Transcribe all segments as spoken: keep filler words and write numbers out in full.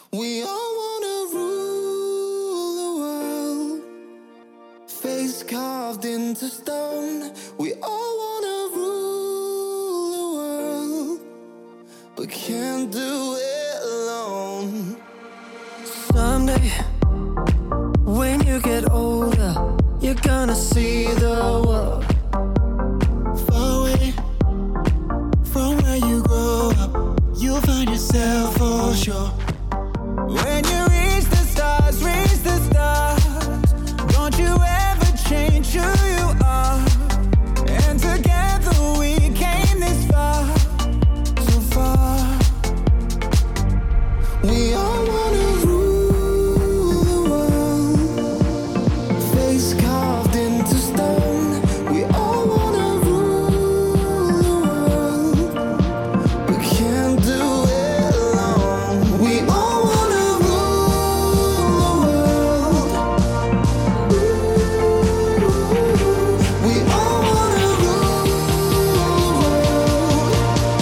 We all wanna rule the world, face carved into stone. We all wanna rule the world, but can't do it alone. Someday, when you get older, you're gonna see the world far away from where you grow up. You'll find yourself for sure. When you reach the stars, reach the stars, don't you ever change who you are. And together we came this far, so far. We all wanna rule the world, face carved into stone. We all wanna rule the world, but can't do it alone. We all wanna rule the world. We all wanna rule the world.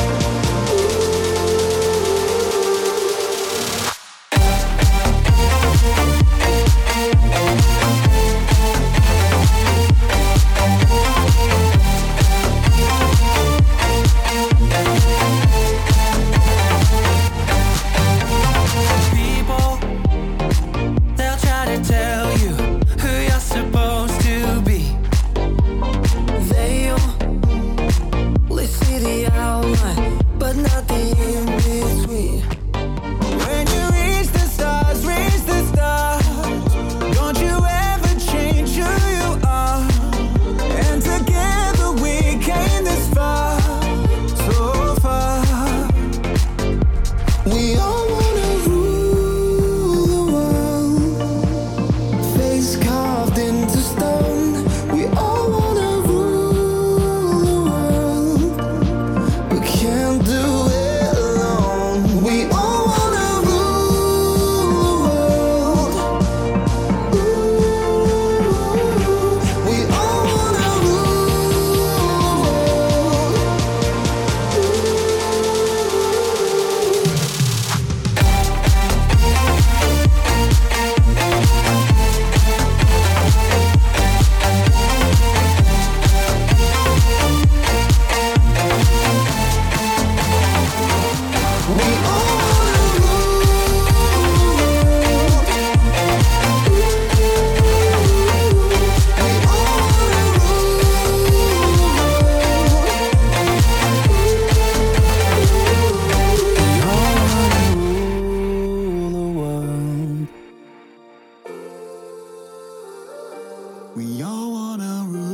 People, they'll try to tell you who you're supposed to be. They only see the outline, but not the in-between. When you reach the stars, reach the stars, don't you ever change who you are. And together we came this far, so far. We all wanna rule the world, face carved into stone. We all wanna rule the world, but can't do it alone. We all wanna rule the world. We all wanna rule the We all wanna rule.